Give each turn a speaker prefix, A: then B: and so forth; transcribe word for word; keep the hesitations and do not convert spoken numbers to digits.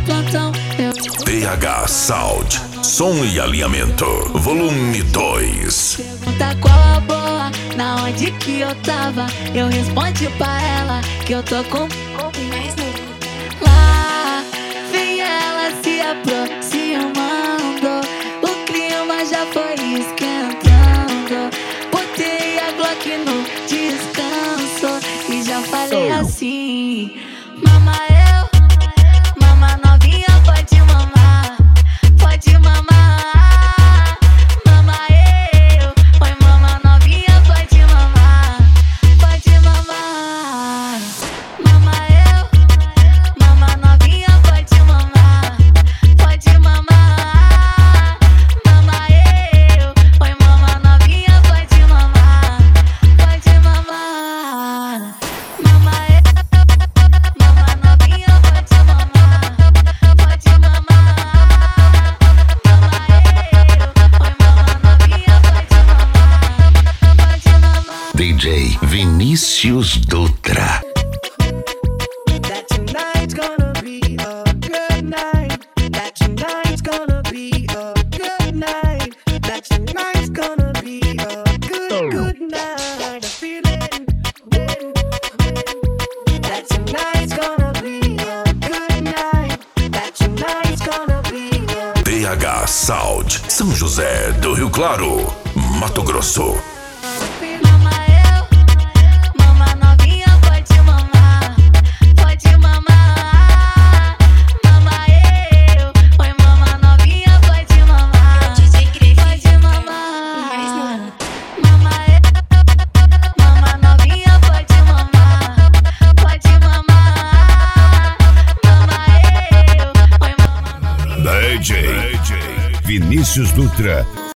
A: plantão. Eu...
B: T H Sound, som e alinhamento, volume dois.
A: Pergunta qual a boa, na onde que eu tava. Eu respondi pra ela que eu tô com mais novo. Lá vem ela se aproximando, o clima já foi esquentando. Botei a Glock no descanso e já falei assim: mama eu, mama novinha, pode mamar, pode mamar. Mama eu, oi mama novinha, pode mamar, pode mamar. Mama eu, mama novinha, pode mamar, pode mamar. Mama eu, oi mama novinha, pode mamar, pode mamar. Mama eu, mama novinha, pode mamar, pode mamar. Mama eu, oi mama novinha, pode mamar, pode mamar.
C: D J Vinícius Dutra.
D: That tonight's gonna be a good night. That tonight's gonna be a good night. That tonight's gonna be a good, good night. I feel it. That tonight's gonna be a good night. That tonight's gonna be a
B: T H Sound, São José do Rio Claro, Mato Grosso.
A: Mama eu, mama novinha, pode mamar, pode mamar. Mama eu, oi mama novinha, pode mamar, pode mamar. Mama eu, mama novinha, pode mamar, pode mamar. Mama eu, oi mama novinha.
C: D J Vinícius Dutra.